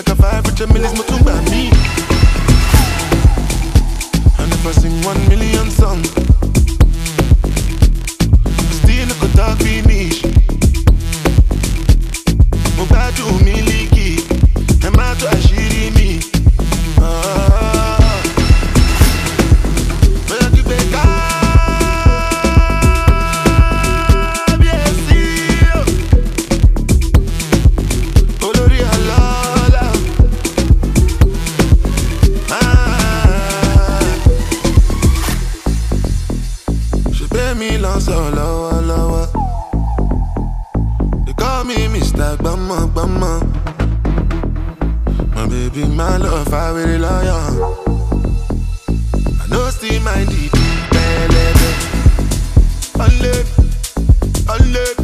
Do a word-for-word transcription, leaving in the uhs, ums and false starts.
I got five with your millions, but don't buy me. And if I sing one million songs, I still no go talk finish. Mo gbádùn Miliki, ẹ má tó àṣírí mi. Bóyá kí gbé ká. So lower, lower. They call me Mister Bama, Bama. My baby, my love, I really loyal. I know still mind it, baby. Unlive, unlive.